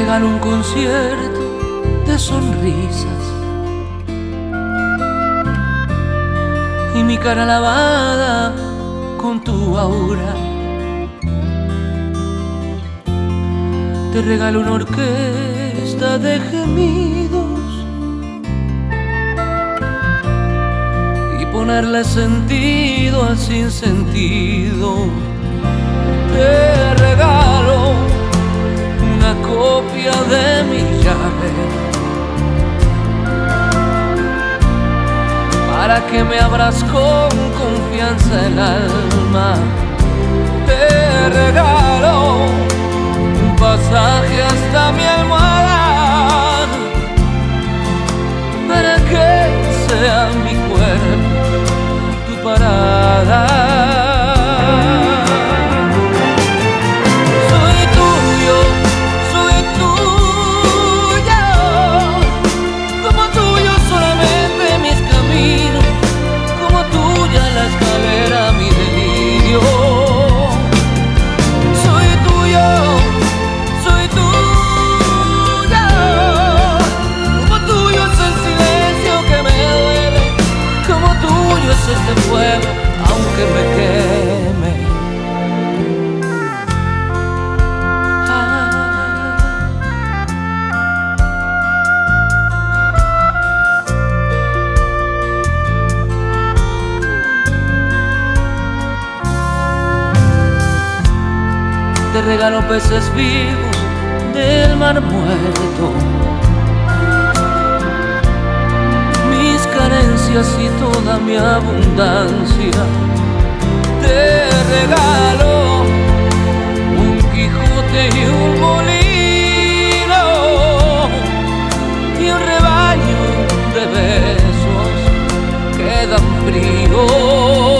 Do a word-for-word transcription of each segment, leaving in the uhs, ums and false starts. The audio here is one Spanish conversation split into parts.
regalo un concierto de sonrisas y mi cara lavada con tu aura. Te regalo una orquesta de gemidos y ponerle sentido al sinsentido. Te regalo una copia de mi llave para que me abras con confianza el alma. Te regalo un pasaje hasta mi almohada para que sea mi cuerpo tu parada. Este fuego, aunque me queme. Ah. Te regalo peces vivos del mar muerto, carencias y toda mi abundancia. Te regalo un Quijote y un molino y un rebaño de besos que dan frío.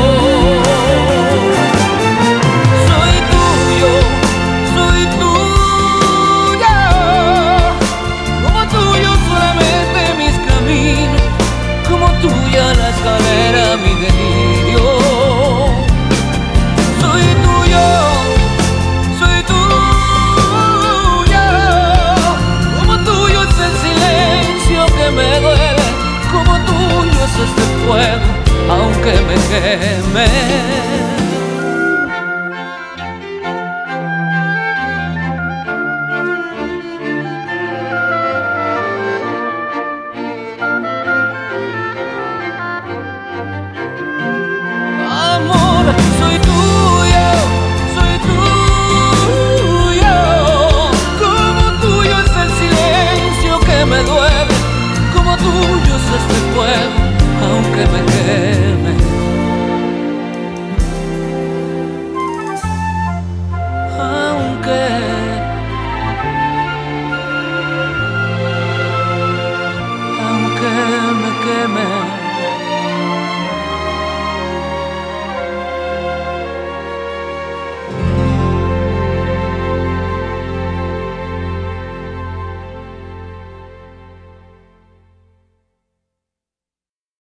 Tuya la escalera, mi delirio. Soy tuyo, soy tuyo. Como tuyo es el silencio que me duele, como tuyo es este fuego, aunque me queme.